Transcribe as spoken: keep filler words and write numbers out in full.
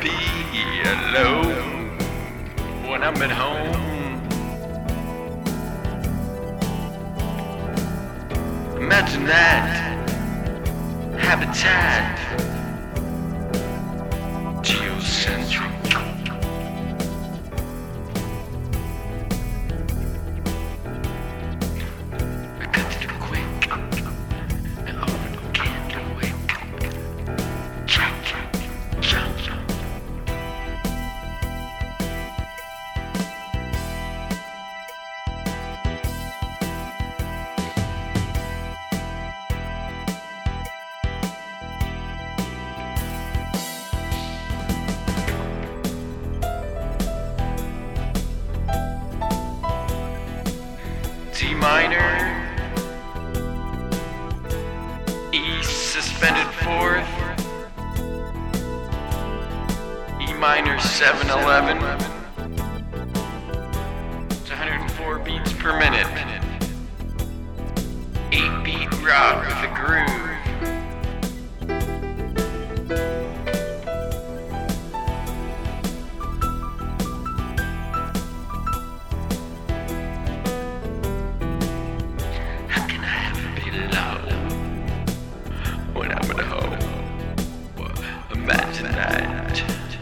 be alone when I'm at home. Imagine that habitat, geocentric. I got to do quick, and oh, can't do it. Chop, chop, chop. D minor, E suspended fourth, E minor seven eleven. It's one hundred four beats per minute. eight beat rock with a groove. When I'm at home, imagine that.